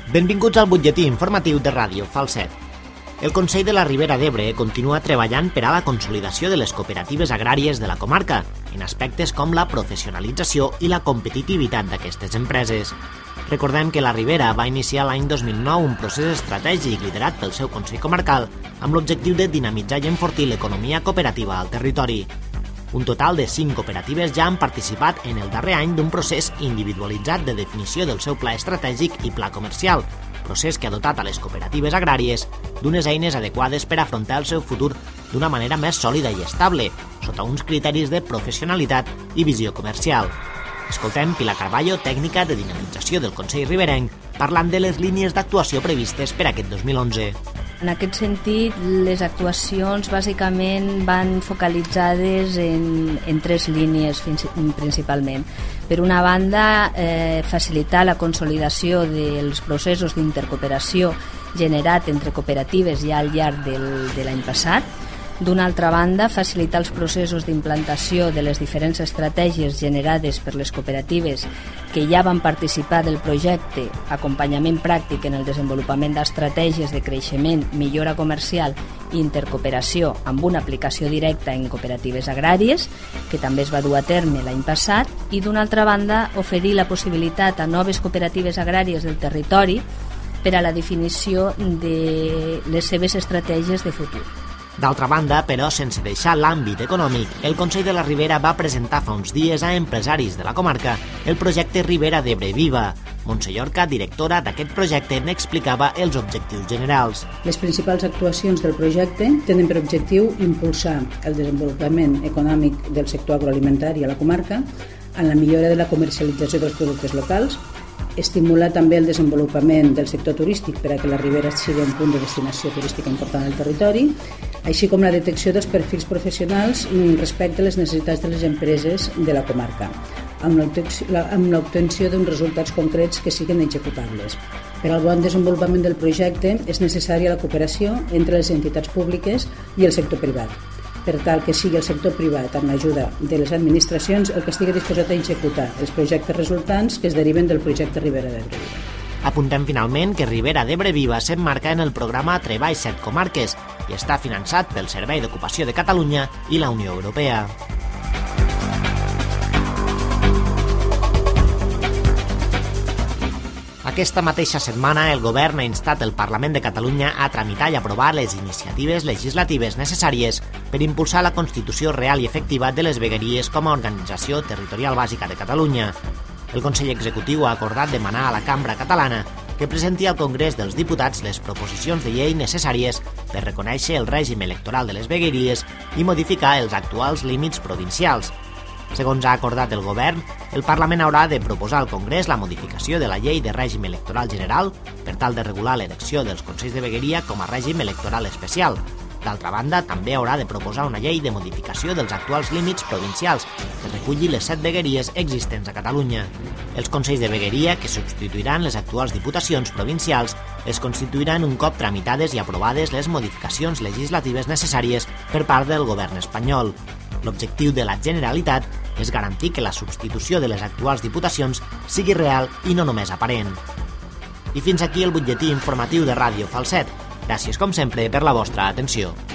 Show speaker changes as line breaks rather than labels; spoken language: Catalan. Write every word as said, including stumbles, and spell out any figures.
Benvinguts al butlletí informatiu de Ràdio Falset. El Consell de la Ribera d'Ebre continua treballant per a la consolidació de les cooperatives agràries de la comarca, en aspectes com la professionalització i la competitivitat d'aquestes empreses. Recordem que la Ribera va iniciar l'any dos mil nou un procés estratègic liderat pel seu Consell Comarcal amb l'objectiu de dinamitzar i enfortir l'economia cooperativa al territori. Un total de cinc cooperatives ja han participat en el darrer any d'un procés individualitzat de definició del seu pla estratègic i pla comercial, procés que ha dotat a les cooperatives agràries d'unes eines adequades per afrontar el seu futur d'una manera més sòlida i estable, sota uns criteris de professionalitat i visió comercial. Escoltem Pilar Carballo, tècnica de dinamització del Consell Riberenc, parlant de les línies d'actuació previstes per aquest dos mil onze.
En aquest sentit, les actuacions bàsicament van focalitzades en, en tres línies principalment. Per una banda, eh, facilitar la consolidació dels processos d'intercooperació generat entre cooperatives ja al llarg del, de l'any passat. D'una altra banda, facilitar els processos d'implantació de les diferents estratègies generades per les cooperatives que ja van participar del projecte, acompanyament pràctic en el desenvolupament d'estratègies de creixement, millora comercial i intercooperació amb una aplicació directa en cooperatives agràries, que també es va dur a terme l'any passat, i d'una altra banda, oferir la possibilitat a noves cooperatives agràries del territori per a la definició de les seves estratègies de futur.
D'altra banda, però, sense deixar l'àmbit econòmic, el Consell de la Ribera va presentar fa uns dies a empresaris de la comarca el projecte Ribera d'Ebre Viva. Montse Llorca, directora d'aquest projecte, n'explicava els objectius generals.
Les principals actuacions del projecte tenen per objectiu impulsar el desenvolupament econòmic del sector agroalimentari a la comarca, en la millora de la comercialització dels productes locals, estimular també el desenvolupament del sector turístic per a que la Ribera sigui un punt de destinació turística important del territori, així com la detecció dels perfils professionals respecte a les necessitats de les empreses de la comarca, amb l'obtenció d'uns resultats concrets que siguin executables. Per al bon desenvolupament del projecte és necessària la cooperació entre les entitats públiques i el sector privat, per tal que sigui el sector privat, amb l'ajuda de les administracions, el que estigui disposat a executar els projectes resultants que es deriven del projecte Ribera d'Ebre Viva.
Apuntem finalment que Ribera d'Ebre Viva s'emmarca en el programa Treball set Comarques i està finançat pel Servei d'Ocupació de Catalunya i la Unió Europea. Aquesta mateixa setmana, el Govern ha instat el Parlament de Catalunya a tramitar i aprovar les iniciatives legislatives necessàries per impulsar la constitució real i efectiva de les vegueries com a organització territorial bàsica de Catalunya. El Consell Executiu ha acordat demanar a la Cambra Catalana que presenti al Congrés dels Diputats les proposicions de llei necessàries per reconèixer el règim electoral de les vegueries i modificar els actuals límits provincials. Segons ha acordat el Govern, el Parlament haurà de proposar al Congrés la modificació de la llei de règim electoral general per tal de regular l'elecció dels consells de vegueria com a règim electoral especial. D'altra banda, també haurà de proposar una llei de modificació dels actuals límits provincials que reculli les set vegueries existents a Catalunya. Els consells de vegueria, que substituiran les actuals diputacions provincials, es constituiran un cop tramitades i aprovades les modificacions legislatives necessàries per part del Govern espanyol. L'objectiu de la Generalitat és garantir que la substitució de les actuals diputacions sigui real i no només aparent. I fins aquí el butlletí informatiu de Ràdio Falset. Gràcies, com sempre, per la vostra atenció.